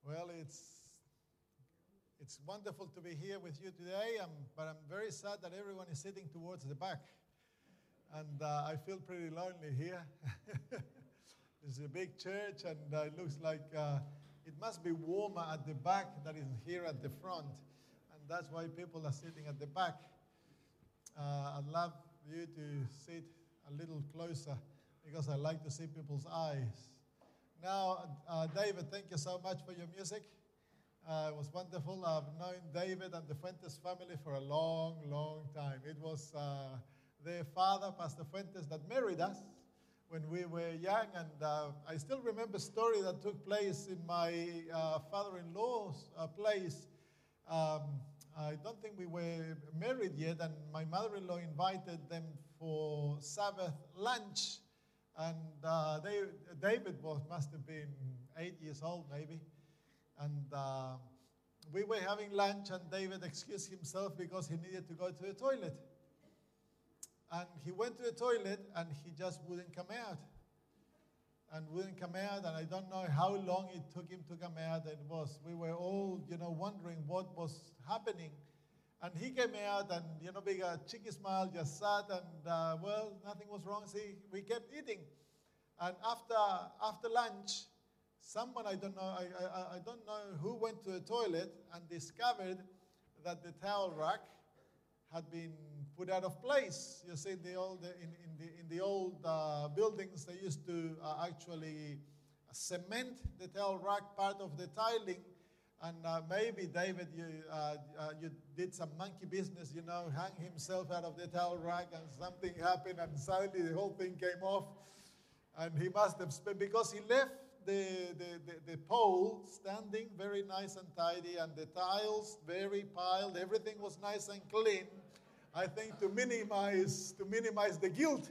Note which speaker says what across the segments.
Speaker 1: Well, it's wonderful to be here with you today, but I'm very sad that everyone is sitting towards the back. And I feel pretty lonely here. It's a big church, and it looks like it must be warmer at the back than is here at the front. And that's why people are sitting at the back. I'd love you to sit a little closer because I like to see people's eyes. Now, David, thank you so much for your music. It was wonderful. I've known David and the Fuentes family for a long, long time. It was their father, Pastor Fuentes, that married us when we were young. And I still remember a story that took place in my father-in-law's place. I don't think we were married yet, and my mother-in-law invited them for Sabbath lunch. And David must have been 8 years old, maybe. And we were having lunch, and David excused himself because he needed to go to the toilet. And he went to the toilet, and he just wouldn't come out. And I don't know how long it took him to come out. We were all, wondering what was happening. And he came out, and, with a cheeky smile, just sat, and, nothing was wrong. See, we kept eating. And after lunch, someone, I don't know who went to the toilet and discovered that the towel rack had been put out of place. You see, in the old buildings, they used to actually cement the towel rack, part of the tiling. And maybe David, you did some monkey business, hang himself out of the towel rack, and something happened, and suddenly the whole thing came off. And he must have spent, because he left the pole standing very nice and tidy, and the tiles very piled. Everything was nice and clean. I think to minimize the guilt.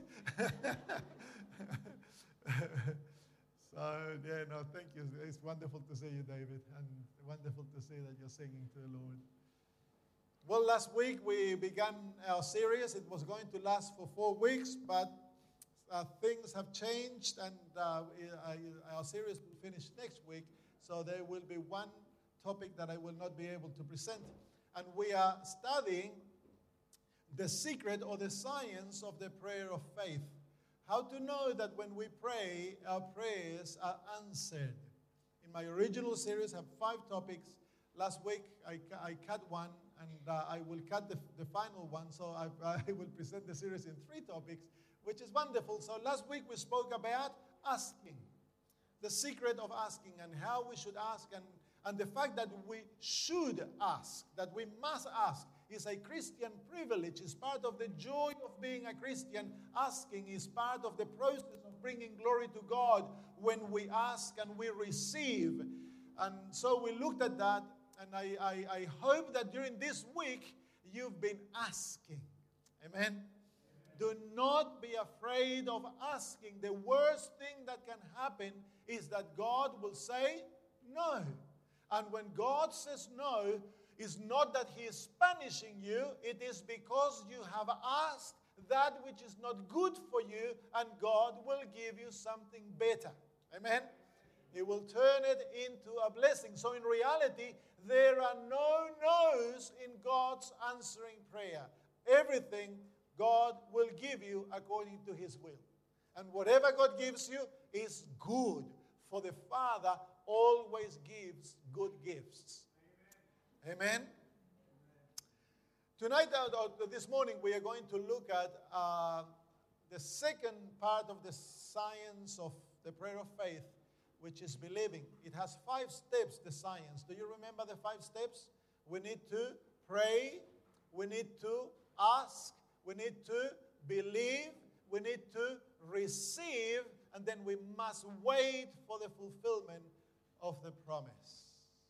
Speaker 1: Thank you. It's wonderful to see you, David, and wonderful to see that you're singing to the Lord. Well, last week we began our series. It was going to last for 4 weeks, but things have changed, and our series will finish next week, so there will be one topic that I will not be able to present. And we are studying the secret or the science of the prayer of faith. How to know that when we pray, our prayers are answered. In my original series, I have 5 topics. Last week, I cut one, and I will cut the final one, so I will present the series in 3 topics, which is wonderful. So last week, we spoke about asking, the secret of asking, and how we should ask, and the fact that we should ask, that we must ask, is a Christian privilege. It's part of the joy of being a Christian. Asking is part of the process of bringing glory to God when we ask and we receive. And so we looked at that, and I hope that during this week you've been asking. Amen? Do not be afraid of asking. The worst thing that can happen is that God will say no. And when God says no, it's not that He is punishing you. It is because you have asked that which is not good for you, and God will give you something better. Amen? He will turn it into a blessing. So in reality, there are no no's in God's answering prayer. Everything God will give you according to His will. And whatever God gives you is good, for the Father always gives good gifts. Amen? Tonight, this morning, we are going to look at the second part of the science of the prayer of faith, which is believing. It has 5 steps, the science. Do you remember the 5 steps? We need to pray, we need to ask, we need to believe, we need to receive, and then we must wait for the fulfillment of the promise.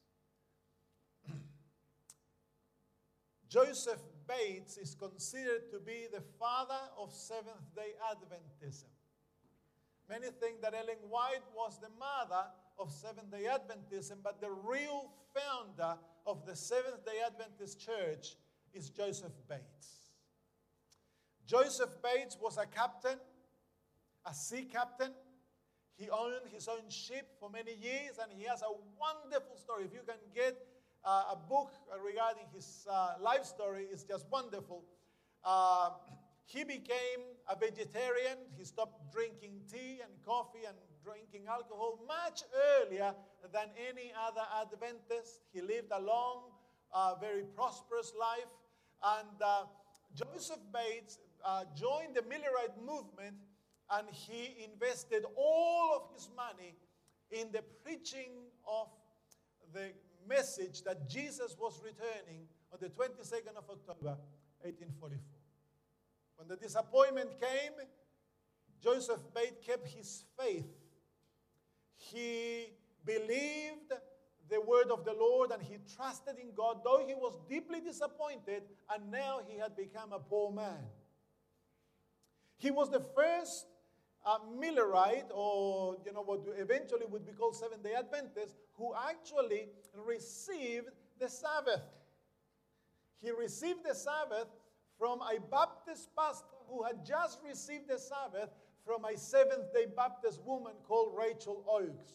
Speaker 1: Joseph Bates is considered to be the father of Seventh-day Adventism. Many think that Ellen White was the mother of Seventh-day Adventism, but the real founder of the Seventh-day Adventist Church is Joseph Bates. Joseph Bates was a captain, a sea captain. He owned his own sheep for many years, and he has a wonderful story. If you can get a book regarding his life story, it's just wonderful. He became a vegetarian. He stopped drinking tea and coffee and drinking alcohol much earlier than any other Adventist. He lived a long, very prosperous life. And Joseph Bates joined the Millerite movement, and he invested all of his money in the preaching of the message that Jesus was returning on the 22nd of October, 1844. When the disappointment came, Joseph Bates kept his faith. He believed the word of the Lord, and he trusted in God, though he was deeply disappointed, and now he had become a poor man. He was the first Millerite, or what eventually would be called Seventh-day Adventist, who actually received the Sabbath. He received the Sabbath from a Baptist pastor who had just received the Sabbath from a Seventh-day Baptist woman called Rachel Oakes.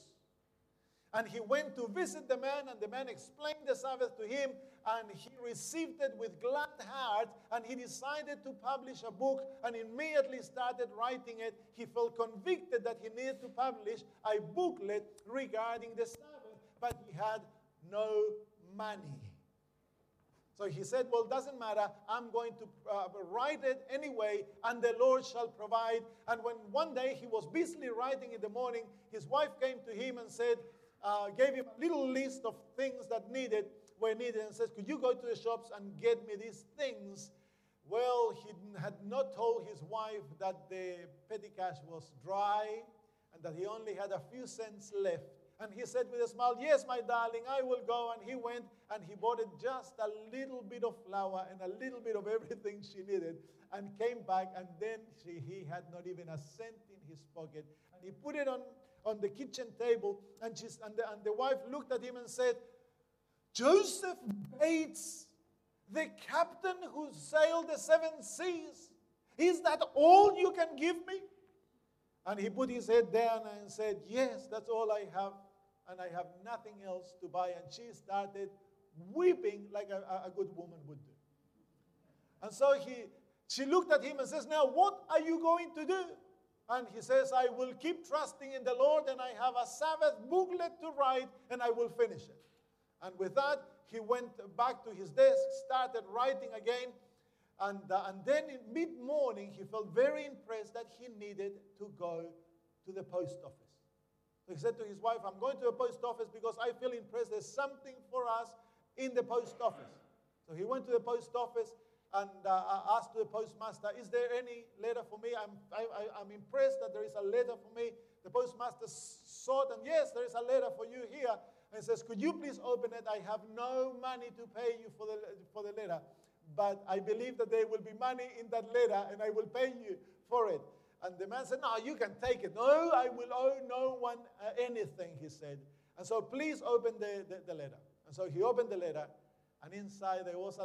Speaker 1: And he went to visit the man, and the man explained the Sabbath to him, and he received it with glad heart, and he decided to publish a book, and immediately started writing it. He felt convicted that he needed to publish a booklet regarding the Sabbath, but he had no money. So he said, well, it doesn't matter. I'm going to write it anyway, and the Lord shall provide. And when one day he was busily writing in the morning, his wife came to him and said, gave him a little list of things that were needed, and says, could you go to the shops and get me these things? Well, he had not told his wife that the petty cash was dry and that he only had a few cents left. And he said with a smile, yes, my darling, I will go. And he went and he bought it just a little bit of flour and a little bit of everything she needed, and came back, and then he had not even a cent in his pocket. And he put it on the kitchen table, and the wife looked at him and said, Joseph Bates, the captain who sailed the 7 seas, is that all you can give me? And he put his head down and said, yes, that's all I have, and I have nothing else to buy. And she started weeping like a good woman would do. And so she looked at him and says, now what are you going to do? And he says, I will keep trusting in the Lord, and I have a Sabbath booklet to write, and I will finish it. And with that, he went back to his desk, started writing again, and then in mid-morning, he felt very impressed that he needed to go to the post office. So he said to his wife, I'm going to the post office because I feel impressed. There's something for us in the post office. So he went to the post office and asked the postmaster, is there any letter for me? I'm impressed that there is a letter for me. The postmaster saw it, and yes, there is a letter for you here. And says, could you please open it? I have no money to pay you for the letter, but I believe that there will be money in that letter, and I will pay you for it. And the man said, no, you can take it. No, I will owe no one anything, he said. And so please open the letter. And so he opened the letter, and inside there was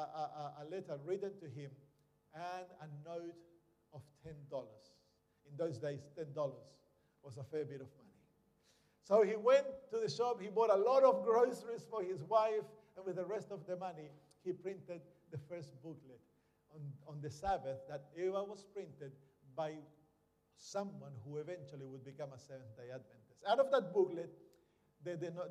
Speaker 1: a letter written to him and a note of $10. In those days, $10 was a fair bit of money. So he went to the shop, he bought a lot of groceries for his wife, and with the rest of the money, he printed the first booklet on the Sabbath that ever was printed by someone who eventually would become a Seventh-day Adventist. Out of that booklet, the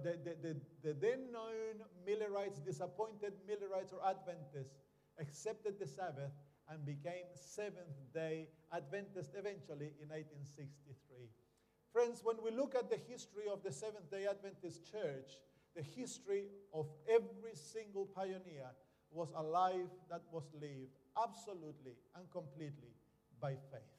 Speaker 1: then known Millerites, disappointed Millerites or Adventists, accepted the Sabbath and became Seventh-day Adventists eventually in 1863. Friends, when we look at the history of the Seventh-day Adventist Church, the history of every single pioneer was a life that was lived absolutely and completely by faith.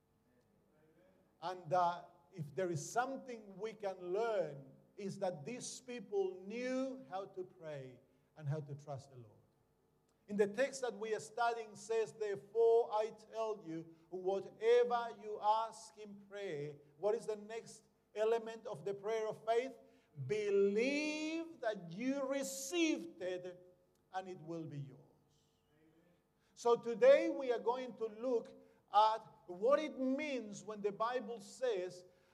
Speaker 1: And if there is something we can learn, is that these people knew how to pray and how to trust the Lord. In the text that we are studying says, therefore I tell you, whatever you ask in prayer, what is the next element of the prayer of faith? Believe that you received it and it will be yours. So today we are going to look at what it means when the Bible says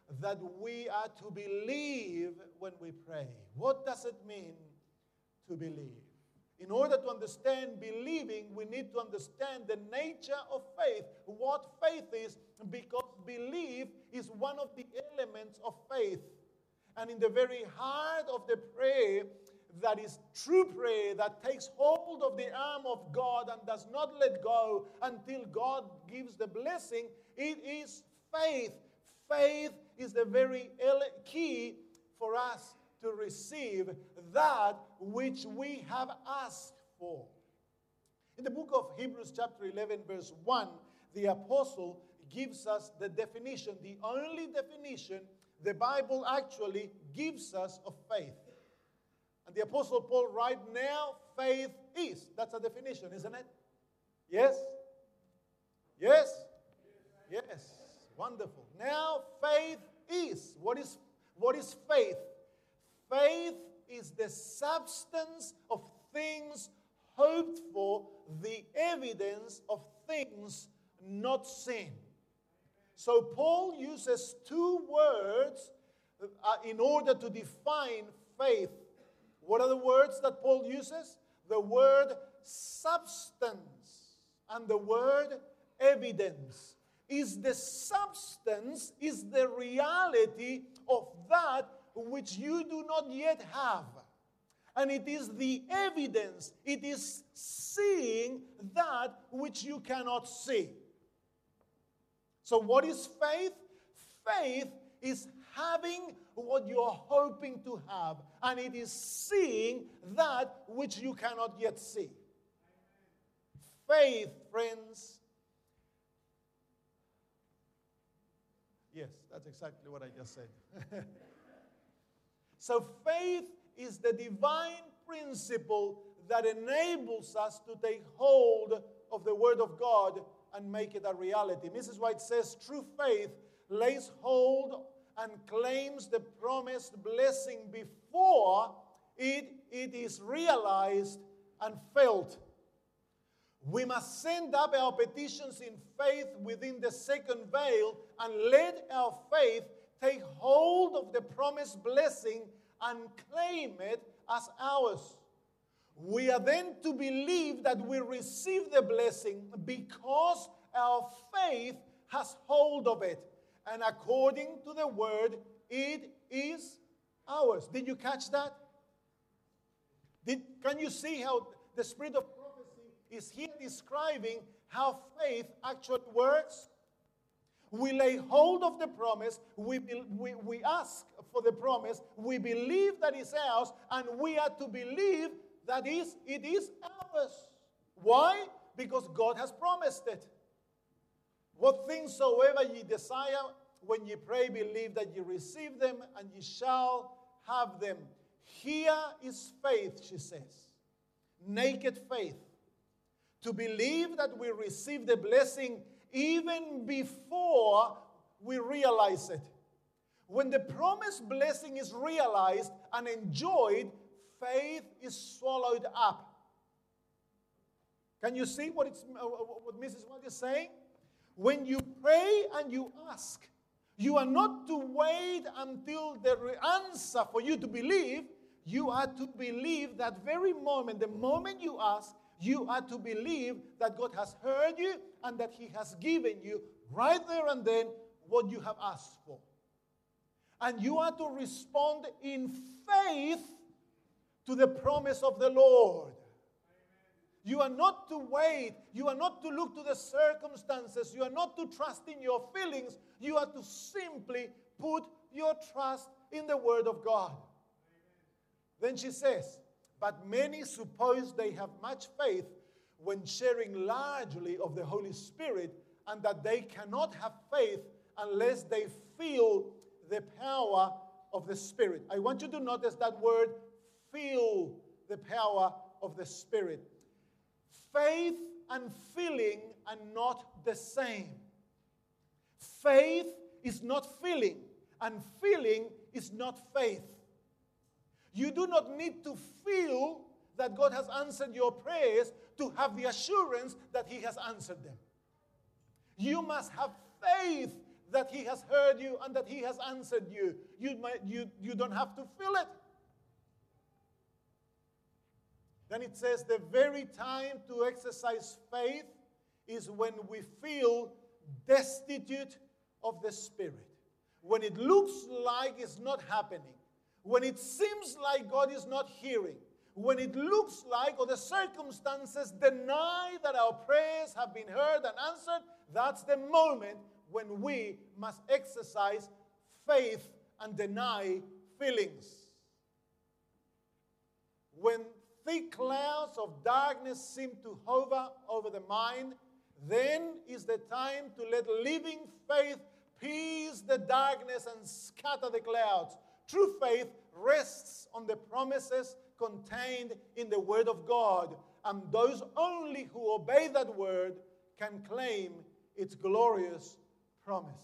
Speaker 1: that we are to believe when we pray. What does it mean to believe? In order to understand believing, we need to understand the nature of faith, what faith is, because belief is one of the elements of faith. And in the very heart of the prayer, that is true prayer, that takes hold of the arm of God and does not let go until God gives the blessing, it is faith. Faith is the very key for us to receive that which we have asked for. In the book of Hebrews chapter 11 verse 1, the apostle gives us the definition, the only definition the Bible actually gives us of faith. And the apostle Paul right now, faith is. That's a definition, isn't it? Yes? Yes? Yes. Wonderful. Now faith is. What is faith? Faith is the substance of things hoped for, the evidence of things not seen. So Paul uses two words in order to define faith. What are the words that Paul uses? The word substance and the word evidence. Is the substance, is the reality of that which you do not yet have. And it is the evidence, it is seeing that which you cannot see. So what is faith? Faith is having what you are hoping to have, and it is seeing that which you cannot yet see. Faith, friends. Yes, that's exactly what I just said. So faith is the divine principle that enables us to take hold of the Word of God and make it a reality. Mrs. White says, true faith lays hold and claims the promised blessing before it is realized and felt. We must send up our petitions in faith within the second veil and let our faith take hold of the promised blessing and claim it as ours. We are then to believe that we receive the blessing because our faith has hold of it. And according to the word, it is ours. Did you catch that? Can you see how the spirit of prophecy is here describing how faith actually works? We lay hold of the promise, we ask for the promise, we believe that it's ours, and we are to believe that it is ours. Why? Because God has promised it. What things soever ye desire, when ye pray, believe that ye receive them, and ye shall have them. Here is faith, she says. Naked faith. To believe that we receive the blessing even before we realize it. When the promised blessing is realized and enjoyed, faith is swallowed up. Can you see what Mrs. White is saying? When you pray and you ask, you are not to wait until the answer for you to believe. You are to believe that very moment, the moment you ask, you are to believe that God has heard you and that He has given you right there and then what you have asked for. And you are to respond in faith to the promise of the Lord. You are not to wait. You are not to look to the circumstances. You are not to trust in your feelings. You are to simply put your trust in the Word of God. Then she says, but many suppose they have much faith when sharing largely of the Holy Spirit, and that they cannot have faith unless they feel the power of the Spirit. I want you to notice that word, feel the power of the Spirit. Faith and feeling are not the same. Faith is not feeling, and feeling is not faith. You do not need to feel that God has answered your prayers to have the assurance that He has answered them. You must have faith that He has heard you and that He has answered you. You don't have to feel it. Then it says the very time to exercise faith is when we feel destitute of the Spirit. When it looks like it's not happening. When it seems like God is not hearing. When it looks like, or the circumstances deny that our prayers have been heard and answered, that's the moment when we must exercise faith and deny feelings. When thick clouds of darkness seem to hover over the mind, then is the time to let living faith pierce the darkness and scatter the clouds. True faith rests on the promises contained in the Word of God, and those only who obey that Word can claim its glorious promises.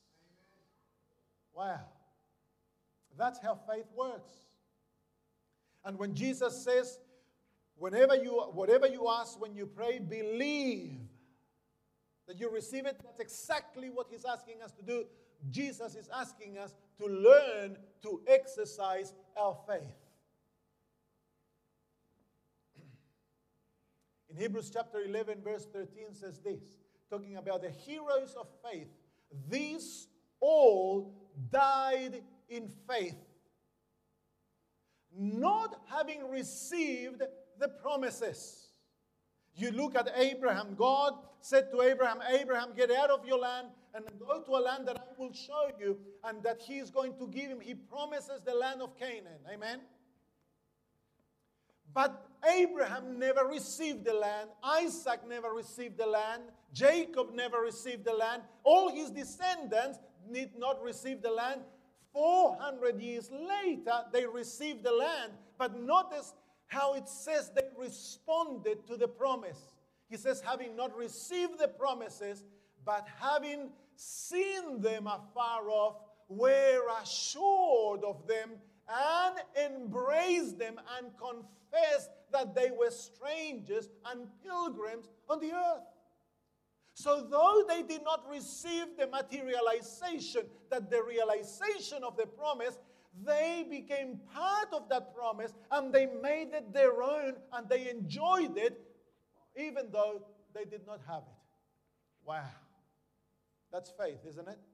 Speaker 1: Wow. That's how faith works. And when Jesus says, whatever you ask when you pray, believe that you receive it, that's exactly what He's asking us to do. Jesus is asking us to learn to exercise our faith. In Hebrews chapter 11, verse 13 says this, talking about the heroes of faith. These all died in faith, not having received the promises. You look at Abraham. God said to Abraham, Abraham, get out of your land and go to a land that I will show you, and that He is going to give him. He promises the land of Canaan. Amen? But Abraham never received the land. Isaac never received the land. Jacob never received the land. All his descendants did not receive the land. 400 years later, they received the land. But notice how it says they responded to the promise. He says, having not received the promises, but having seen them afar off, were assured of them and embraced them and confessed that they were strangers and pilgrims on the earth. So though they did not receive the materialization, that the realization of the promise, they became part of that promise and they made it their own and they enjoyed it even though they did not have it. Wow. That's faith, isn't it?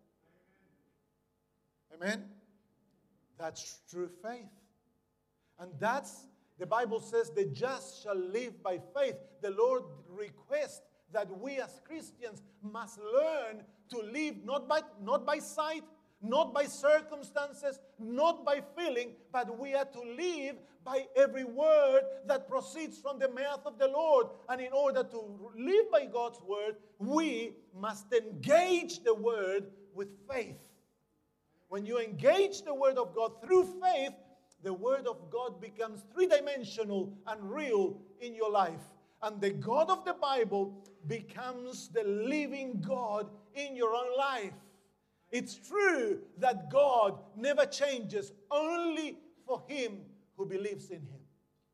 Speaker 1: Amen? That's true faith. And that's, the Bible says, the just shall live by faith. The Lord requests that we as Christians must learn to live not by sight, not by circumstances, not by feeling, but we are to live by every word that proceeds from the mouth of the Lord. And in order to live by God's word, we must engage the word with faith. When you engage the word of God through faith, the word of God becomes three-dimensional and real in your life. And the God of the Bible becomes the living God in your own life. It's true that God never changes, only for him who believes in him.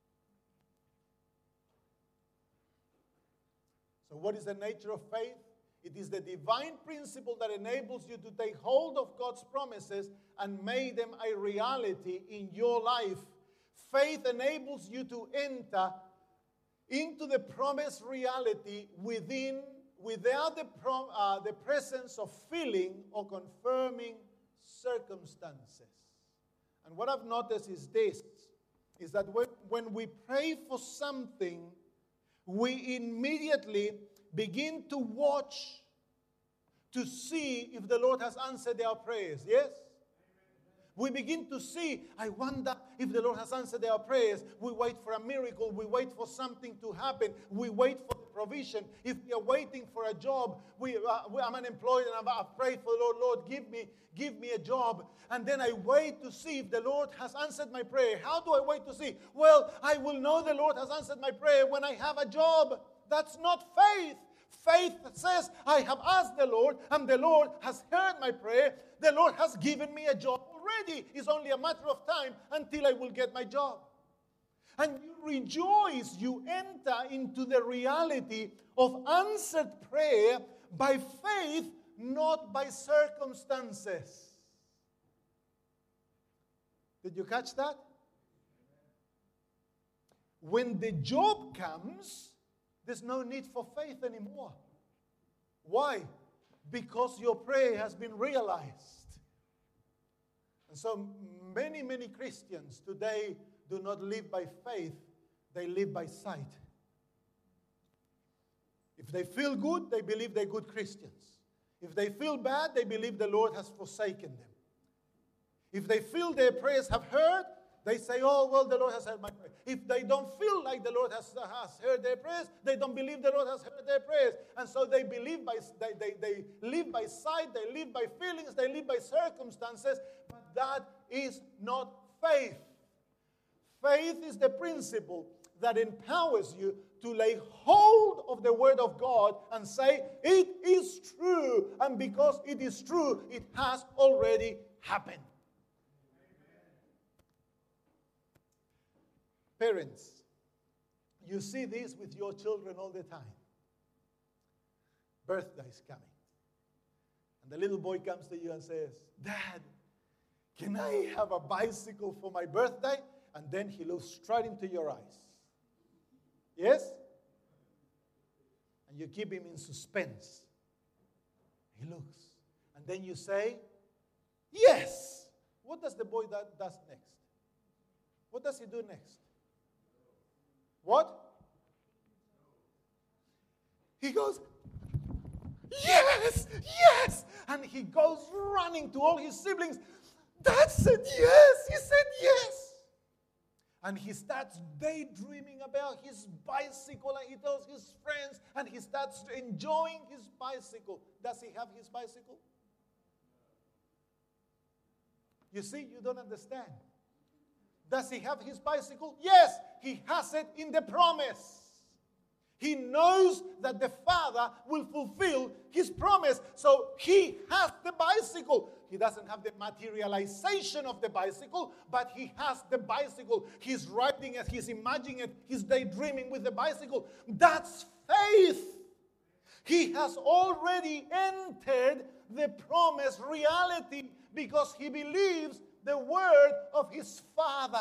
Speaker 1: So what is the nature of faith? It is the divine principle that enables you to take hold of God's promises and make them a reality in your life. Faith enables you to enter into the promised reality without the presence of feeling or confirming circumstances. And what I've noticed is this, is that when we pray for something, we immediately begin to watch to see if the Lord has answered our prayers. Yes? We begin to see, I wonder if the Lord has answered our prayers. We wait for a miracle. We wait for something to happen. We wait for the provision. If we are waiting for a job, I'm unemployed and I've prayed for the Lord, Lord, give me a job. And then I wait to see if the Lord has answered my prayer. How do I wait to see? Well, I will know the Lord has answered my prayer when I have a job. That's not faith. Faith says, I have asked the Lord, and the Lord has heard my prayer. The Lord has given me a job already. It's only a matter of time until I will get my job. And you rejoice, you enter into the reality of answered prayer by faith, not by circumstances. Did you catch that? When the job comes, there's no need for faith anymore. Why? Because your prayer has been realized. And so many, many Christians today do not live by faith, they live by sight. If they feel good, they believe they're good Christians. If they feel bad, they believe the Lord has forsaken them. If they feel their prayers have heard, they say, oh, well, the Lord has heard my prayer. If they don't feel like the Lord has heard their prayers, they don't believe the Lord has heard their prayers. And so they believe they live by sight, they live by feelings, they live by circumstances. But that is not faith. Faith is the principle that empowers you to lay hold of the Word of God and say, it is true. And because it is true, it has already happened. Parents, you see this with your children all the time. Birthday is coming. And the little boy comes to you and says, Dad, can I have a bicycle for my birthday? And then he looks straight into your eyes. Yes? And you keep him in suspense. He looks. And then you say, yes. What does the boy does next? What does he do next? What? He goes, yes, yes. And he goes running to all his siblings. Dad said yes. He said yes. And he starts daydreaming about his bicycle, and he tells his friends, and he starts enjoying his bicycle. Does he have his bicycle? You see, you don't understand. Does he have his bicycle? Yes, he has it in the promise. He knows that the Father will fulfill his promise. So he has the bicycle. He doesn't have the materialization of the bicycle, but he has the bicycle. He's riding it, he's imagining it, he's daydreaming with the bicycle. That's faith. He has already entered the promised reality because he believes the word of his Father.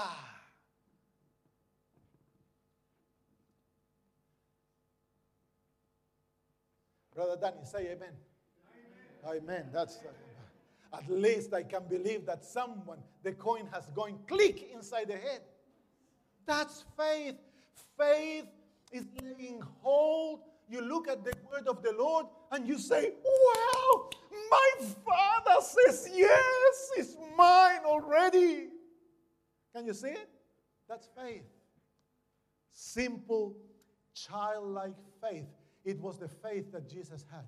Speaker 1: Brother Danny, say amen. Amen. Amen. That's at least I can believe that someone, the coin has gone click inside the head. That's faith. Faith is laying hold. You look at the word of the Lord and you say, wow, my Father says yes, it's mine already. Can you see it? That's faith. Simple, childlike faith. It was the faith that Jesus had.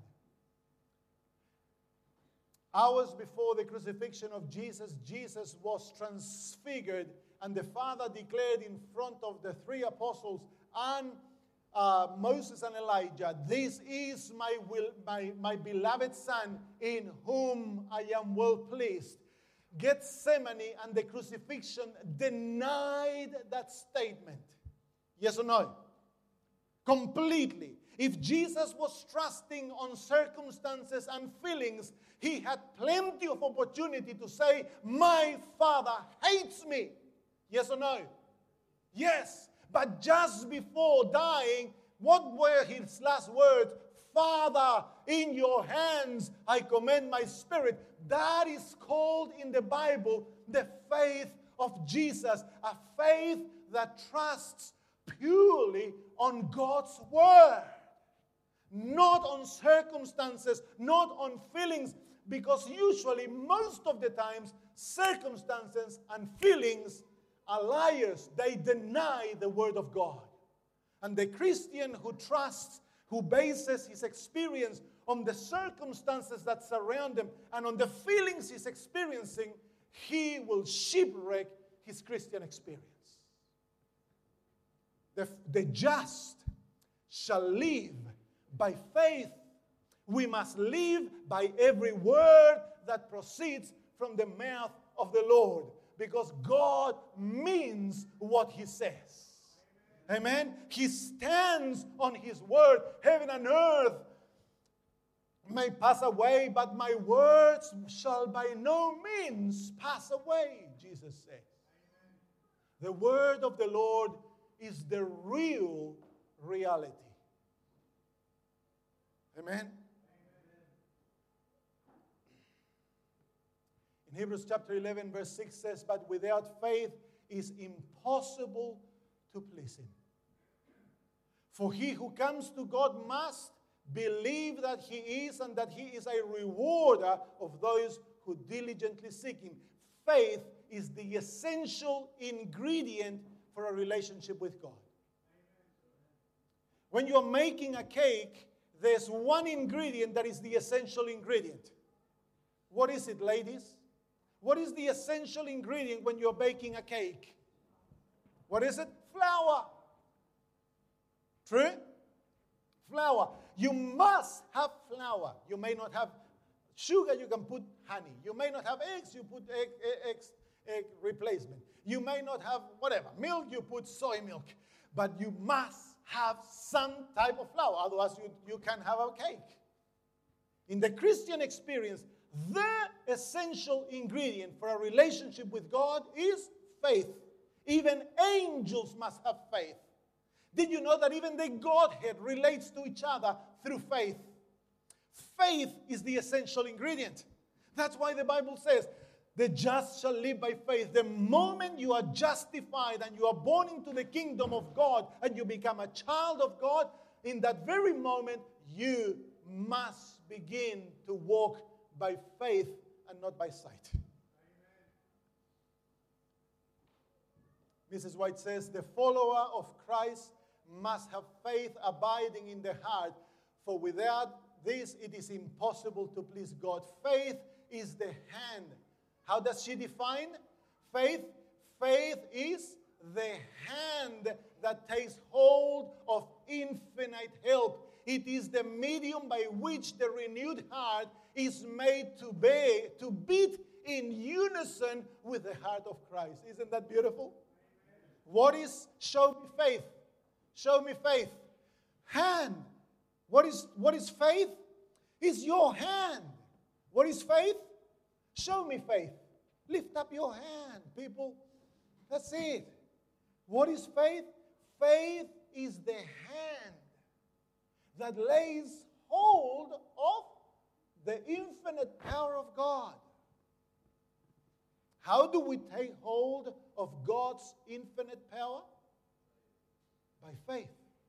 Speaker 1: Hours before the crucifixion of Jesus, Jesus was transfigured, and the Father declared in front of the three apostles and Moses and Elijah, this is my beloved Son, in whom I am well pleased. Gethsemane and the crucifixion denied that statement. Yes or no? Completely. If Jesus was trusting on circumstances and feelings, he had plenty of opportunity to say, my Father hates me. Yes or no? Yes. But just before dying, what were his last words? Father, in your hands I commend my spirit. That is called in the Bible the faith of Jesus. A faith that trusts purely on God's word. Not on circumstances, not on feelings, because usually, most of the times, circumstances and feelings are liars. They deny the word of God. And the Christian who trusts, who bases his experience on the circumstances that surround him and on the feelings he's experiencing, he will shipwreck his Christian experience. The just shall live by faith. We must live by every word that proceeds from the mouth of the Lord, because God means what he says. Amen? He stands on his word. Heaven and earth may pass away, but my words shall by no means pass away, Jesus said. The word of the Lord is the real reality. Amen? In Hebrews chapter 11, verse 6 says, but without faith is impossible to please Him. For he who comes to God must believe that He is, and that He is a rewarder of those who diligently seek Him. Faith is the essential ingredient for a relationship with God. When you're making a cake, there's one ingredient that is the essential ingredient. What is it, ladies? What is the essential ingredient when you're baking a cake? What is it? Flour. True? Flour. You must have flour. You may not have sugar, you can put honey. You may not have eggs, you put egg replacement. You may not have whatever. Milk, you put soy milk. But you must have some type of flour. Otherwise, you can't have a cake. In the Christian experience, the essential ingredient for a relationship with God is faith. Even angels must have faith. Did you know that even the Godhead relates to each other through faith? Faith is the essential ingredient. That's why the Bible says, the just shall live by faith. The moment you are justified and you are born into the kingdom of God and you become a child of God, in that very moment, you must begin to walk by faith and not by sight. Mrs. White says, the follower of Christ must have faith abiding in the heart, for without this it is impossible to please God. Faith is the hand. How does she define faith? Faith is the hand that takes hold of infinite help. It is the medium by which the renewed heart is made to beat in unison with the heart of Christ. Isn't that beautiful? What is show me faith? Show me faith. Hand. What is faith? It's your hand. What is faith? Show me faith. Lift up your hand, people. That's it. What is faith? Faith is the hand that lays hold of the infinite power of God. How do we take hold of God's infinite power? By faith.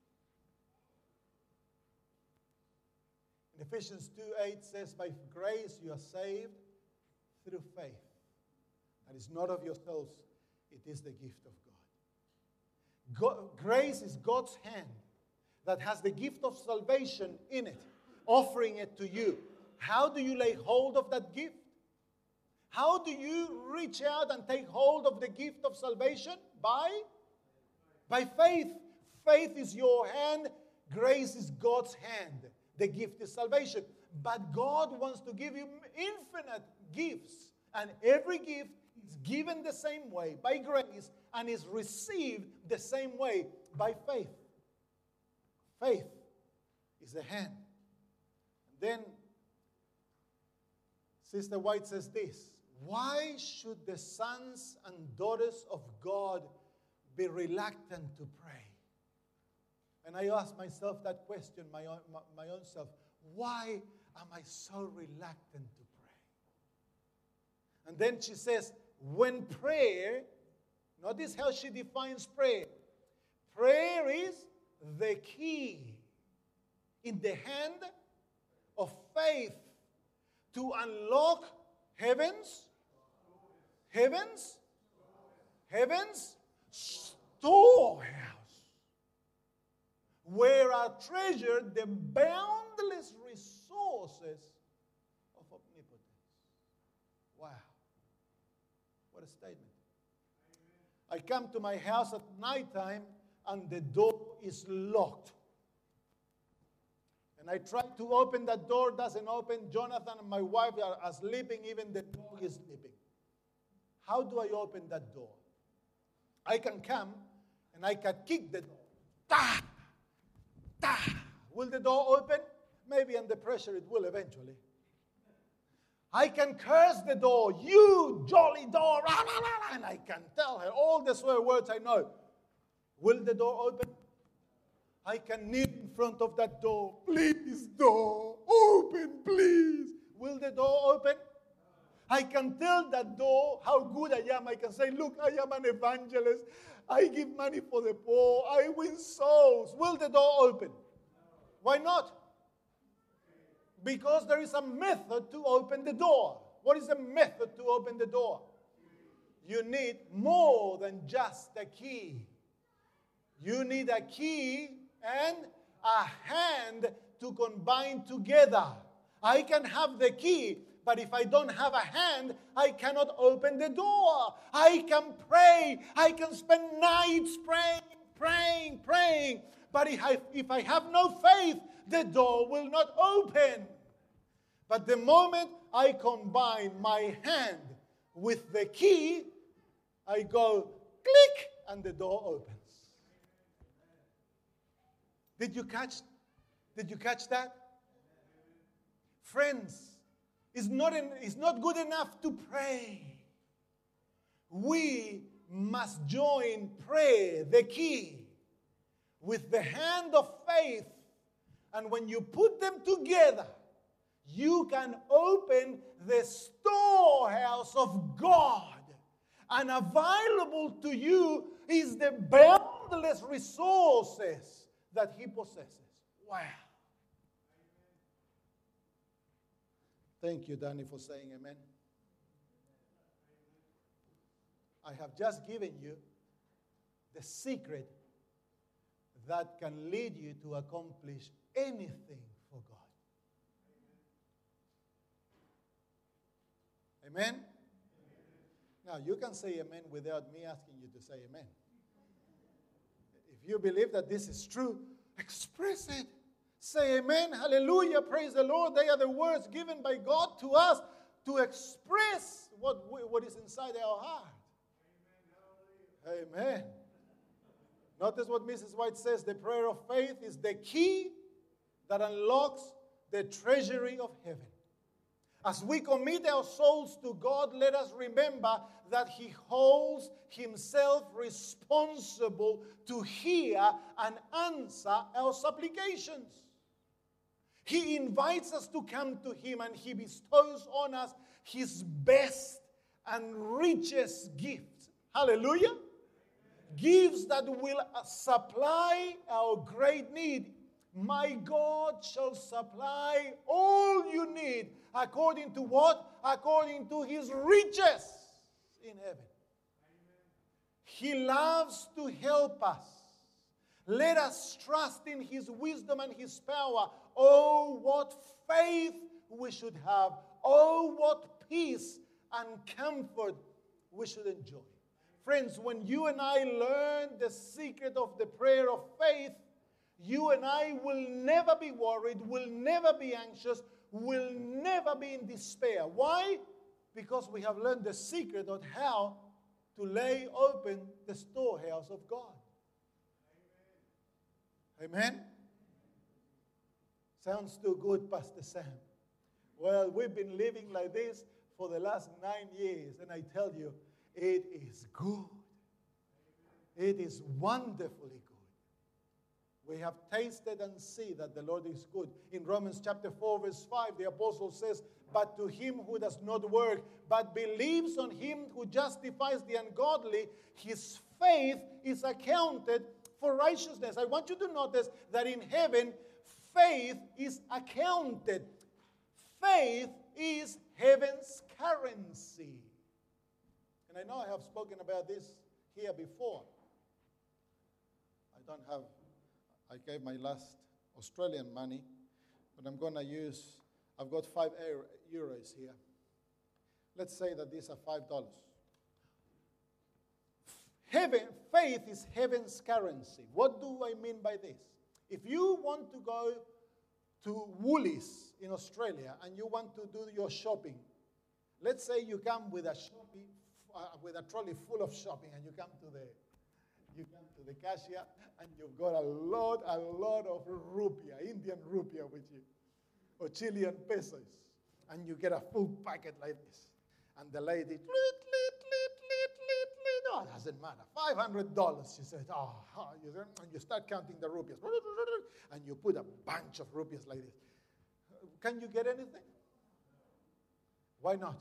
Speaker 1: In Ephesians 2:8 says, by grace you are saved through faith. That is not of yourselves, it is the gift of God. Grace is God's hand that has the gift of salvation in it, offering it to you. How do you lay hold of that gift? How do you reach out and take hold of the gift of salvation? By faith. Faith is your hand. Grace is God's hand. The gift is salvation. But God wants to give you infinite gifts. And every gift is given the same way, by grace, and is received the same way, by faith. Faith is the hand. And then Sister White says this, why should the sons and daughters of God be reluctant to pray? And I ask myself that question, my own self. Why am I so reluctant to pray? And then she says, when prayer, notice how she defines prayer. Prayer is the key in the hand of faith to unlock heaven's storehouse, where are treasured the boundless resources of omnipotence. Wow. What a statement. I come to my house at nighttime and the door is locked. And I try to open that door, doesn't open. Jonathan and my wife are sleeping, even the dog is sleeping. How do I open that door? I can come and I can kick the door. Ta! Ta! Will the door open? maybe under pressure it will eventually. I can curse the door, you jolly door, rah, rah, rah, and I can tell her all the swear words I know. Will the door open? I can kneel in front of that door. Please, door, open, please. Will the door open? I can tell that door how good I am. I can say, look, I am an evangelist. I give money for the poor. I win souls. Will the door open? Why not? Because there is a method to open the door. What is the method to open the door? You need more than just a key. You need a key and a hand to combine together. I can have the key, but if I don't have a hand, I cannot open the door. I can pray. I can spend nights praying. But if I have no faith, the door will not open. But the moment I combine my hand with the key, I go click and the door opens. Did you catch that? Friends, it's not good enough to pray. We must join prayer, the key, with the hand of faith. And when you put them together, you can open the storehouse of God. And available to you is the boundless resources that He possesses. Wow. Thank you, Danny, for saying amen. I have just given you the secret that can lead you to accomplish anything for God. Amen? Now, you can say amen without me asking you to say amen. If you believe that this is true, express it. Say amen, hallelujah, praise the Lord. They are the words given by God to us to express what is inside our heart. Amen. Notice what Mrs. White says. The prayer of faith is the key that unlocks the treasury of heaven. As we commit our souls to God, let us remember that He holds Himself responsible to hear and answer our supplications. He invites us to come to Him, and He bestows on us His best and richest gifts. Hallelujah. Gifts that will supply our great need. My God shall supply all you need according to what? According to His riches in heaven. He loves to help us. Let us trust in His wisdom and His power. Oh, what faith we should have. Oh, what peace and comfort we should enjoy. Friends, when you and I learn the secret of the prayer of faith, you and I will never be worried, will never be anxious, will never be in despair. Why? Because we have learned the secret of how to lay open the storehouse of God. Amen? Sounds too good, Pastor Sam. Well, we've been living like this for the last 9 years, and I tell you, it is good. It is wonderfully good. We have tasted and see that the Lord is good. In Romans chapter 4, verse 5, the apostle says, but to him who does not work, but believes on Him who justifies the ungodly, his faith is accounted for righteousness. I want you to notice that in heaven, faith is accounted. Faith is heaven's currency. And I know I have spoken about this here before. I gave my last Australian money, but I'm going to use, I've got 5 euros here. Let's say that these are $5. Faith is heaven's currency. What do I mean by this? If you want to go to Woolies in Australia and you want to do your shopping, let's say you come with a trolley full of shopping, and you come to the cashier, and you've got a lot of rupiah, Indian rupiah with you. or Chilean pesos. And you get a full packet like this. And the lady, no, it doesn't matter. $500, she said. And you start counting the rupees. And you put a bunch of rupees like this. Can you get anything? Why not?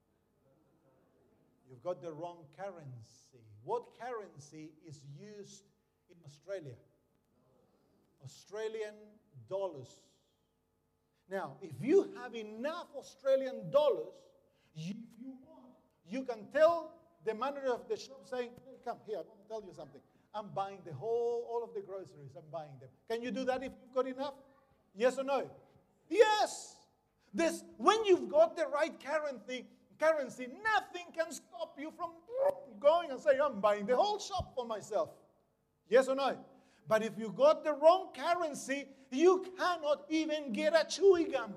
Speaker 1: You've got the wrong currency. What currency is used in Australia? Australian dollars. Now, if you have enough Australian dollars, if you want, you can tell the manager of the shop saying, hey, come here, I want to tell you something. I'm buying all of the groceries, I'm buying them. Can you do that if you've got enough? Yes or no? Yes. When you've got the right currency, nothing can stop you from going and saying, I'm buying the whole shop for myself. Yes or no? But if you got the wrong currency, you cannot even get a chewing gum.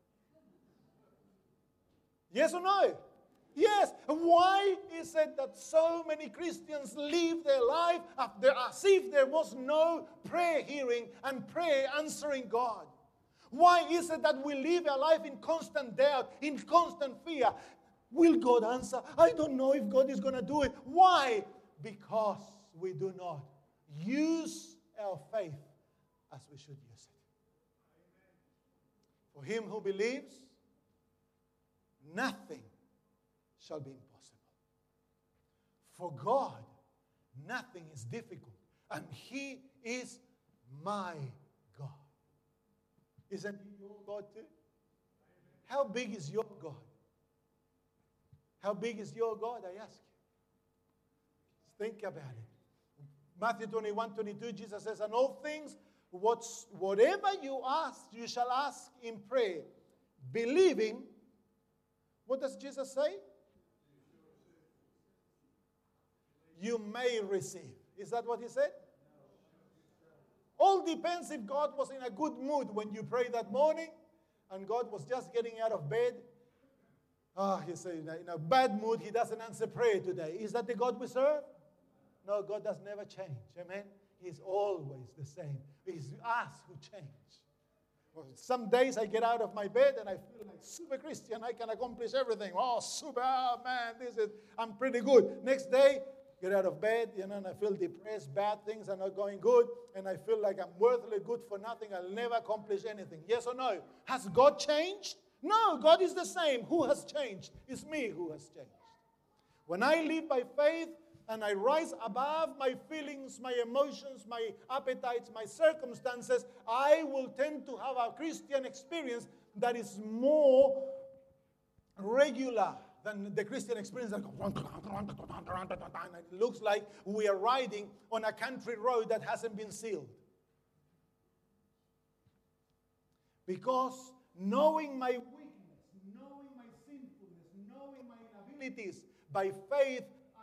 Speaker 1: Yes or no? Yes. Why is it that so many Christians live their life as if there was no prayer hearing and prayer answering God? Why is it that we live our life in constant doubt, in constant fear? Will God answer? I don't know if God is going to do it. Why? Because we do not use our faith as we should use it. For him who believes, nothing shall be impossible. For God, nothing is difficult. And he is my God. Isn't he your God too? How big is your God? How big is your God, I ask you? Think about it. Matthew 21:22, Jesus says, and all things, whatever you ask, you shall ask in prayer, believing. What does Jesus say? You may receive. Is that what he said? All depends if God was in a good mood when you prayed that morning and God was just getting out of bed. He said, in a bad mood, he doesn't answer prayer today. Is that the God we serve? No, God does never change. Amen? He's always the same. It's us who change. Well, some days I get out of my bed and I feel like super Christian. I can accomplish everything. I'm pretty good. Next day, get out of bed, and I feel depressed. Bad things are not going good. And I feel like I'm worthless, good for nothing. I'll never accomplish anything. Yes or no? Has God changed? No, God is the same. Who has changed? It's me who has changed. When I live by faith and I rise above my feelings, my emotions, my appetites, my circumstances, I will tend to have a Christian experience that is more regular than the Christian experience that goes, and it looks like we are riding on a country road that hasn't been sealed. Because knowing my weakness, knowing my sinfulness, knowing my inabilities, by faith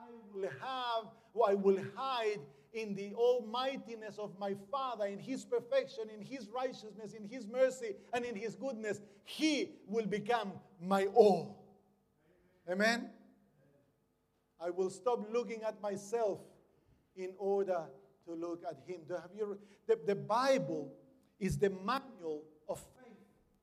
Speaker 1: I will hide in the almightiness of my Father, in his perfection, in his righteousness, in his mercy, and in his goodness. He will become my all. Amen? I will stop looking at myself in order to look at him. The Bible is the manual of faith.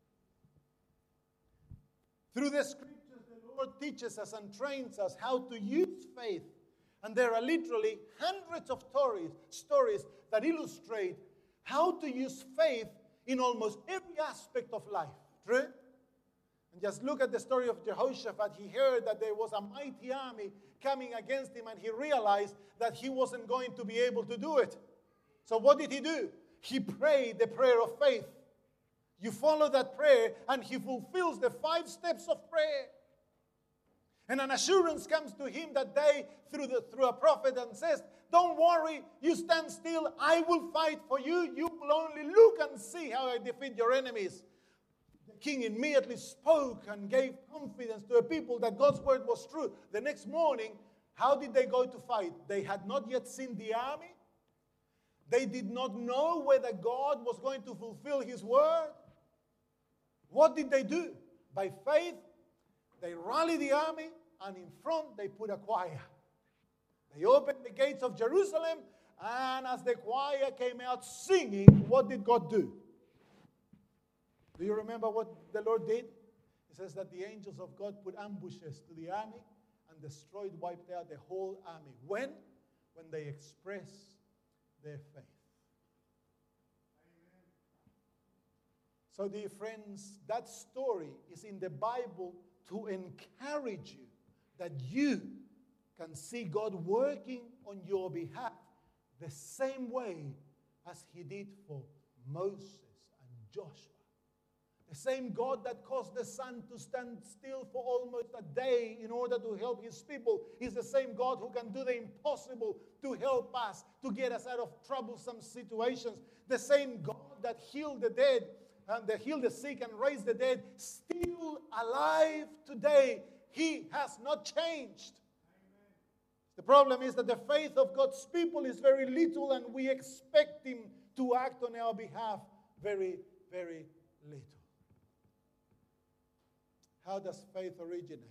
Speaker 1: Through the scriptures, the Lord teaches us and trains us how to use faith. And there are literally hundreds of stories that illustrate how to use faith in almost every aspect of life. True? And just look at the story of Jehoshaphat. He heard that there was a mighty army coming against him, and he realized that he wasn't going to be able to do it. So what did he do? He prayed the prayer of faith. You follow that prayer, and he fulfills the 5 steps of prayer. And an assurance comes to him that day through a prophet and says, don't worry, you stand still, I will fight for you. You will only look and see how I defeat your enemies. The king immediately spoke and gave confidence to the people that God's word was true. The next morning, how did they go to fight? They had not yet seen the army. They did not know whether God was going to fulfill his word. What did they do? By faith, they rallied the army, and in front they put a choir. They opened the gates of Jerusalem, and as the choir came out singing, what did God do? Do you remember what the Lord did? It says that the angels of God put ambushes to the army and destroyed, wiped out the whole army. When? When they express their faith. So, dear friends, that story is in the Bible to encourage you that you can see God working on your behalf the same way as He did for Moses and Joshua. The same God that caused the sun to stand still for almost a day in order to help His people is the same God who can do the impossible to help us, to get us out of troublesome situations. The same God that healed the dead and healed the sick and raised the dead, still alive today. He has not changed. Amen. The problem is that the faith of God's people is very little, and we expect Him to act on our behalf very, very little. How does faith originate?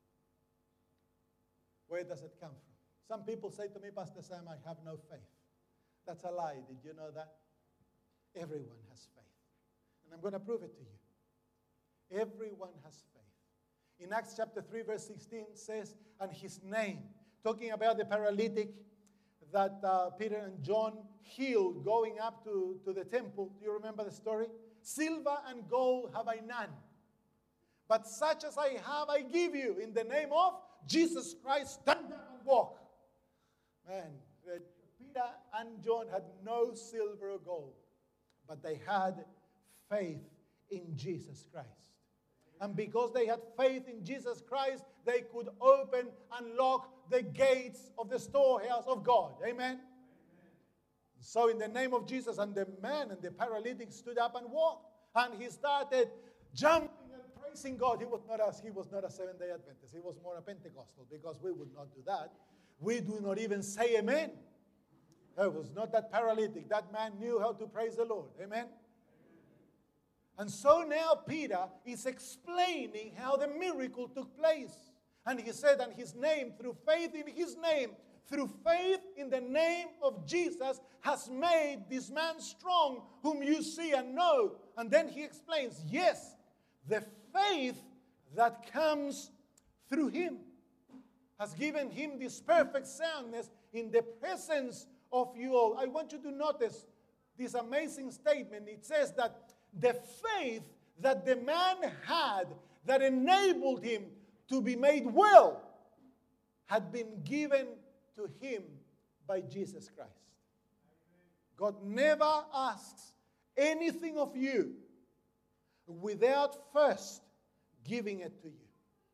Speaker 1: Where does it come from? Some people say to me, Pastor Sam, I have no faith. That's a lie. Did you know that? Everyone has faith. And I'm going to prove it to you. Everyone has faith. In Acts chapter 3, verse 16 says, and his name, talking about the paralytic that Peter and John healed going up to the temple. Do you remember the story? Silver and gold have I none, but such as I have I give you. In the name of Jesus Christ, stand up and walk. Man, Peter and John had no silver or gold, but they had faith in Jesus Christ. And because they had faith in Jesus Christ, they could open and lock the gates of the storehouse of God. Amen? Amen. So in the name of Jesus, and the man and the paralytic stood up and walked. And he started jumping and praising God. He was not a Seventh-day Adventist. He was more a Pentecostal, because we would not do that. We do not even say amen. It was not that paralytic. That man knew how to praise the Lord. Amen? And so now Peter is explaining how the miracle took place. And he said, and his name, through faith in his name, through faith in the name of Jesus, has made this man strong, whom you see and know. And then he explains, yes, the faith that comes through him has given him this perfect soundness in the presence of you all. I want you to notice this amazing statement. It says that the faith that the man had that enabled him to be made well had been given to him by Jesus Christ. God never asks anything of you without first giving it to you.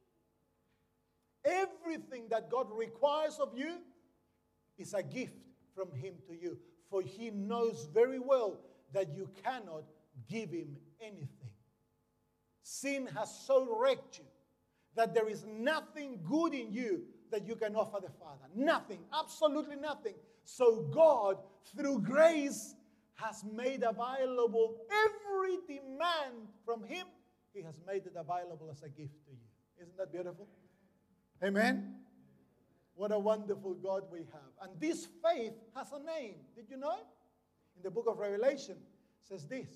Speaker 1: Everything that God requires of you is a gift from Him to you, for He knows very well that you cannot give Him anything. Sin has so wrecked you that there is nothing good in you that you can offer the Father. Nothing, absolutely nothing. So God, through grace, has made available every demand from Him. He has made it available as a gift to you. Isn't that beautiful? Amen? What a wonderful God we have. And this faith has a name. Did you know? In the book of Revelation, it says this.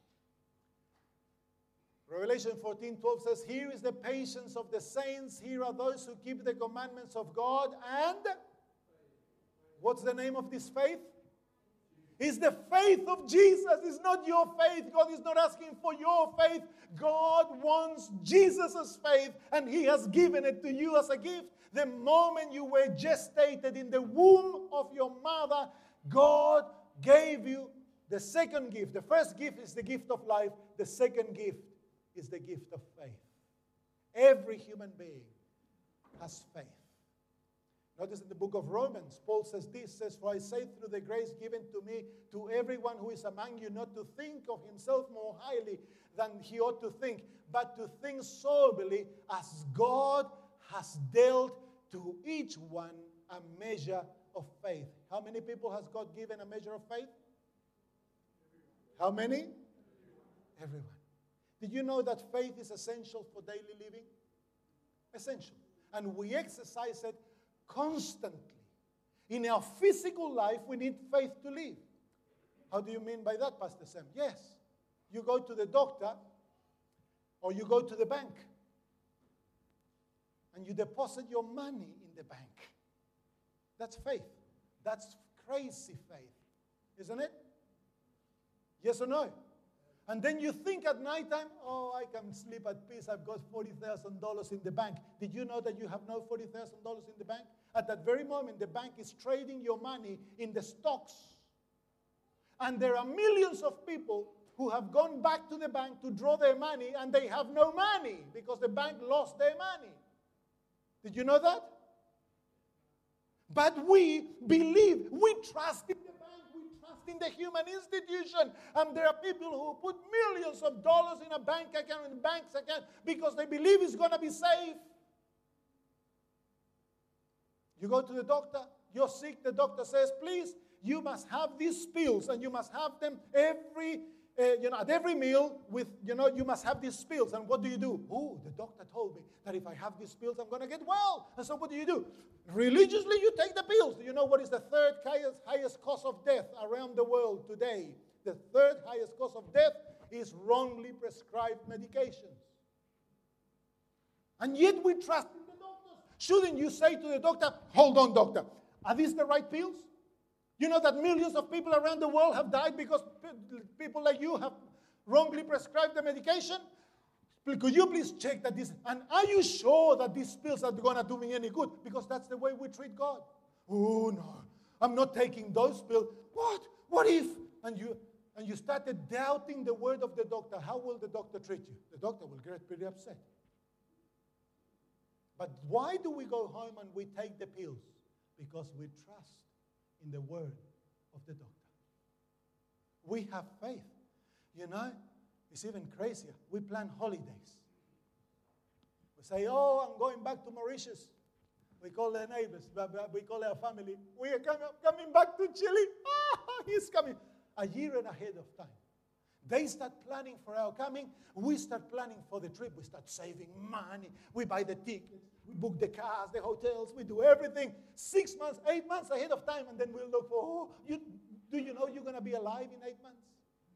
Speaker 1: Revelation 14:12 says, here is the patience of the saints. Here are those who keep the commandments of God. And what's the name of this faith? It's the faith of Jesus. It's not your faith. God is not asking for your faith. God wants Jesus' faith, and He has given it to you as a gift. The moment you were gestated in the womb of your mother, God gave you the second gift. The first gift is the gift of life. The second gift is the gift of faith. Every human being has faith. Notice in the book of Romans, Paul says this, says, for I say through the grace given to me, to everyone who is among you, not to think of himself more highly than he ought to think, but to think soberly, as God has dealt to each one a measure of faith. How many people has God given a measure of faith? How many? Everyone. Did you know that faith is essential for daily living? Essential. And we exercise it constantly. In our physical life, we need faith to live. How do you mean by that, Pastor Sam? Yes. You go to the doctor Or you go to the bank and you deposit your money in the bank. That's faith. That's crazy faith, isn't it? Yes or no? And then you think at nighttime, oh, I can sleep at peace. I've got $40,000 in the bank. Did you know that you have no $40,000 in the bank? At that very moment, the bank is trading your money in the stocks. And there are millions of people who have gone back to the bank to draw their money, and they have no money because the bank lost their money. Did you know that? But we believe, we trust in the bank, we trust in the human institution. And there are people who put millions of dollars in a bank account, in a bank's account, because they believe it's going to be safe. You go to the doctor, you're sick, the doctor says, please, you must have these pills, and you must have them at every meal you must have these pills. And what do? Oh, the doctor told me that if I have these pills, I'm going to get well. And so what do? Religiously, you take the pills. Do you know what is the third highest cause of death around the world today? The third highest cause of death is wrongly prescribed medications. And yet we trust in the doctors. Shouldn't you say to the doctor, hold on, doctor, are these the right pills? You know that millions of people around the world have died because people like you have wrongly prescribed the medication? Could you please check that this, and are you sure that these pills are going to do me any good? Because that's the way we treat God. Oh, no, I'm not taking those pills. What? What if? And you started doubting the word of the doctor. How will the doctor treat you? The doctor will get pretty upset. But why do we go home and we take the pills? Because we trust in the word of the doctor. We have faith. You know, it's even crazier. We plan holidays. We say, oh, I'm going back to Mauritius. We call their neighbors, we call our family. We are coming back to Chile. He's coming. A year and ahead of time. They start planning for our coming. We start planning for the trip. We start saving money. We buy the tickets. We book the cars, the hotels. We do everything 6 months, 8 months ahead of time. And then we'll look for, do you know you're going to be alive in 8 months?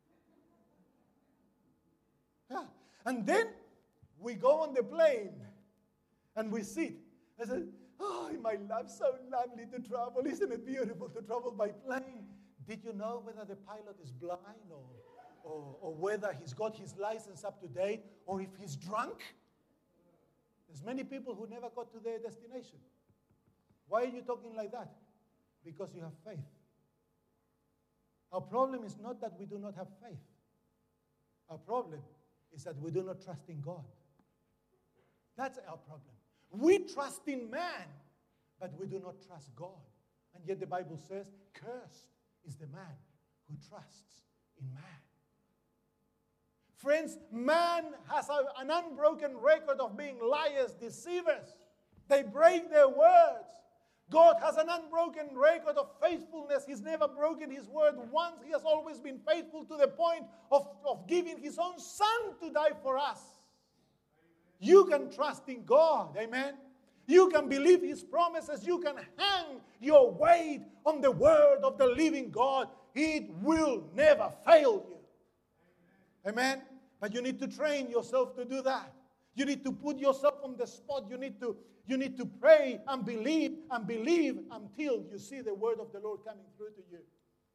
Speaker 1: Yeah. And then we go on the plane and we sit. I said, oh, my love, so lovely to travel. Isn't it beautiful to travel by plane? Did you know whether the pilot is blind or whether he's got his license up to date or if he's drunk? There's many people who never got to their destination. Why are you talking like that? Because you have faith. Our problem is not that we do not have faith. Our problem is that we do not trust in God. That's our problem. We trust in man, but we do not trust God. And yet the Bible says, cursed is the man who trusts in man. Friends, man has an unbroken record of being liars, deceivers. They break their words. God has an unbroken record of faithfulness. He's never broken his word once. He has always been faithful to the point of giving his own son to die for us. You can trust in God. Amen. You can believe his promises. You can hang your weight on the word of the living God. It will never fail you. Amen. But you need to train yourself to do that. You need to put yourself on the spot. You need to pray and believe until you see the word of the Lord coming through to you.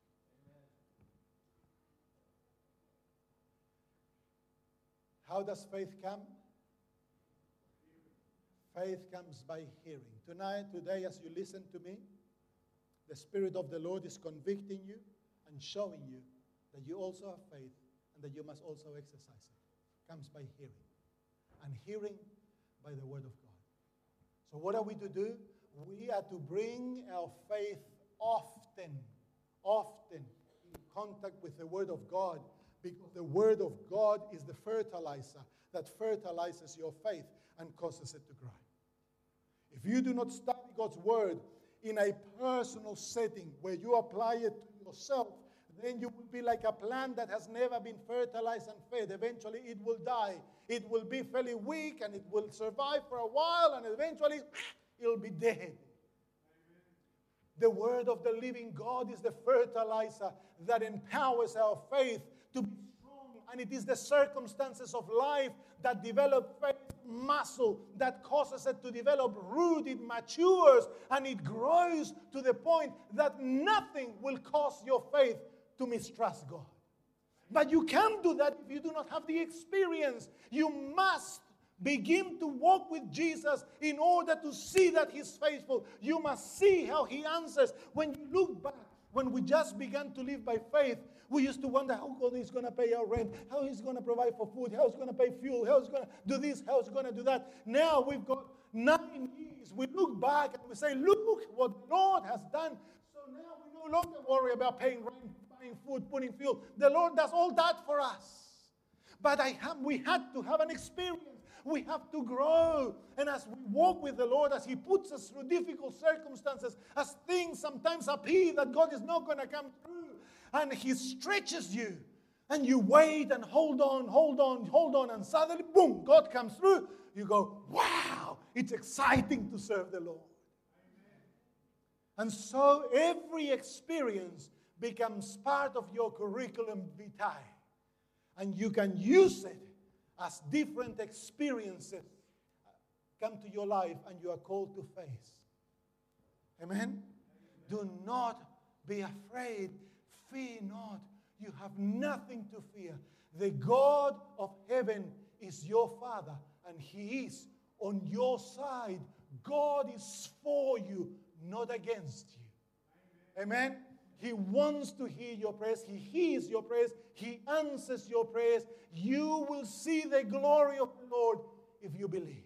Speaker 1: How does faith come? Faith comes by hearing. Today, as you listen to me, the Spirit of the Lord is convicting you and showing you that you also have faith and that you must also exercise it. It comes by hearing. And hearing by the Word of God. So what are we to do? We are to bring our faith often in contact with the Word of God, because the Word of God is the fertilizer that fertilizes your faith and causes it to grow. If you do not study God's Word in a personal setting where you apply it to yourself, then you will be like a plant that has never been fertilized and fed. Eventually it will die. It will be fairly weak and it will survive for a while and eventually it will be dead. Amen. The Word of the living God is the fertilizer that empowers our faith to be strong And it is the circumstances of life that develop faith muscle, that causes it to develop root. It matures and it grows to the point that nothing will cause your faith to mistrust God. But you can't do that if you do not have the experience. You must begin to walk with Jesus in order to see that He's faithful. You must see how He answers. When you look back, when we just began to live by faith, we used to wonder how God is going to pay our rent, how He's going to provide for food, how He's going to pay fuel, how He's going to do this, how He's going to do that. Now we've got 9 years. We look back and we say, look what the Lord has done. So now we no longer worry about paying rent, buying food, putting fuel. The Lord does all that for us. But we had to have an experience. We have to grow. And as we walk with the Lord, as He puts us through difficult circumstances, as things sometimes appear that God is not going to come through, and He stretches you, and you wait and hold on, and suddenly, boom, God comes through. You go, wow, it's exciting to serve the Lord. Amen. And so every experience becomes part of your curriculum vitae. And you can use it as different experiences come to your life and you are called to face. Amen? Do not be afraid. Fear not. You have nothing to fear. The God of heaven is your Father, and He is on your side. God is for you, not against you. Amen? He wants to hear your prayers. He hears your prayers. He answers your prayers. You will see the glory of the Lord if you believe.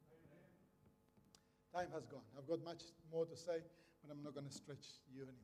Speaker 1: Time has gone. I've got much more to say, but I'm not going to stretch you anymore.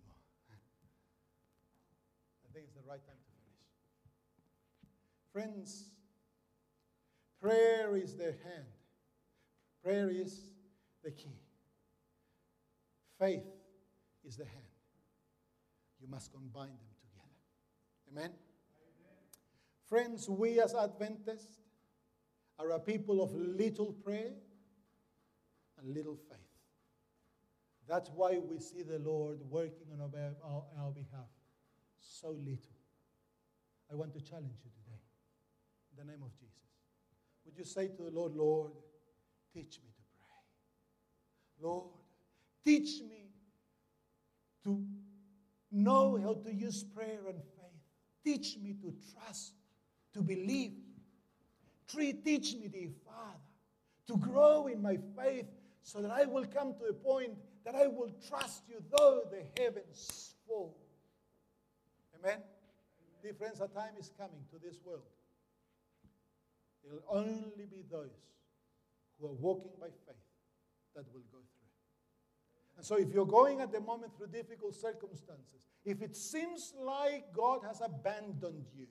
Speaker 1: I think it's the right time to finish. Friends, prayer is the hand. Prayer is the key. Faith is the hand. You must combine them together. Amen? Amen? Friends, we as Adventists are a people of little prayer and little faith. That's why we see the Lord working on our behalf so little. I want to challenge you today, in the name of Jesus. Would you say to the Lord, Lord, teach me to pray. Lord, teach me to know how to use prayer and faith. Teach me to trust, to believe. Teach me, dear Father, to grow in my faith so that I will come to a point that I will trust you though the heavens fall. Amen? Dear friends, a time is coming to this world. It will only be those who are walking by faith that will go through. And so if you're going at the moment through difficult circumstances, if it seems like God has abandoned you,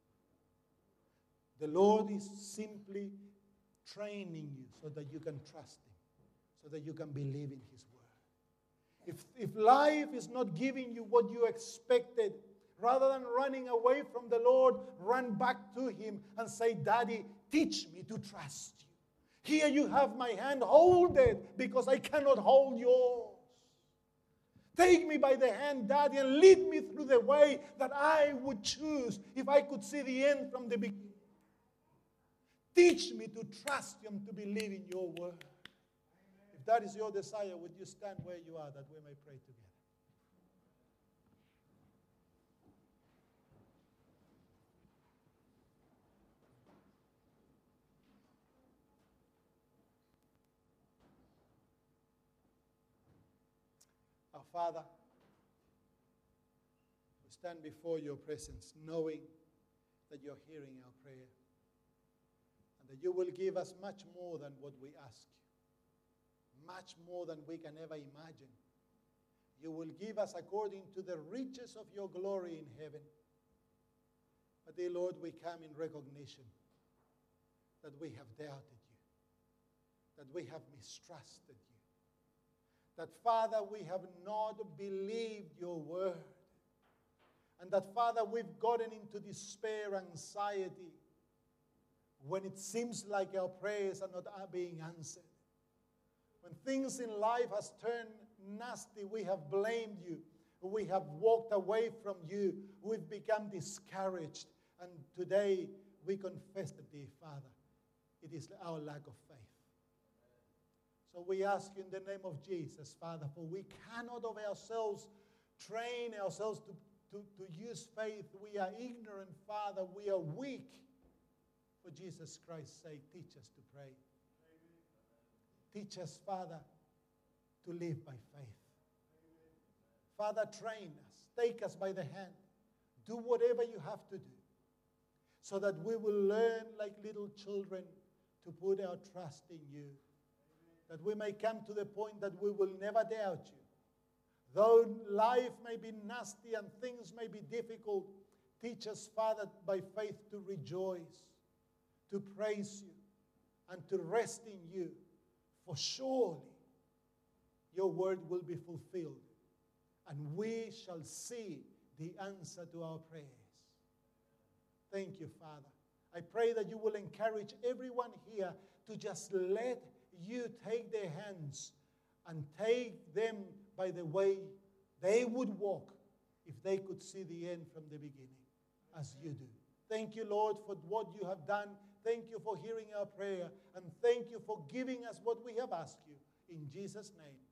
Speaker 1: the Lord is simply training you so that you can trust Him, so that you can believe in His word. If life is not giving you what you expected, rather than running away from the Lord, run back to Him and say, Daddy, teach me to trust you. Here you have my hand, hold it, because I cannot hold yours. Take me by the hand, Daddy, and lead me through the way that I would choose if I could see the end from the beginning. Teach me to trust you and to believe in your word. If that is your desire, would you stand where you are that we may pray together? Our Father, we stand before your presence knowing that you're hearing our prayer and that you will give us much more than what we ask you, much more than we can ever imagine. You will give us according to the riches of your glory in heaven. But dear Lord, we come in recognition that we have doubted you, that we have mistrusted you, that, Father, we have not believed your word. And that, Father, we've gotten into despair, anxiety, when it seems like our prayers are not being answered. When things in life has turned nasty, we have blamed you. We have walked away from you. We've become discouraged. And today we confess to thee, Father, it is our lack of faith. So we ask you in the name of Jesus, Father, for we cannot of ourselves train ourselves to use faith. We are ignorant, Father. We are weak. For Jesus Christ's sake, teach us to pray. Teach us, Father, to live by faith. Father, train us. Take us by the hand. Do whatever you have to do so that we will learn like little children to put our trust in you. That we may come to the point that we will never doubt you. Though life may be nasty and things may be difficult, teach us, Father, by faith to rejoice, to praise you, and to rest in you. For surely your word will be fulfilled, and we shall see the answer to our prayers. Thank you, Father. I pray that you will encourage everyone here to just let you take their hands and take them by the way they would walk if they could see the end from the beginning, as you do. Thank you, Lord, for what you have done. Thank you for hearing our prayer, and thank you for giving us what we have asked you. In Jesus' name.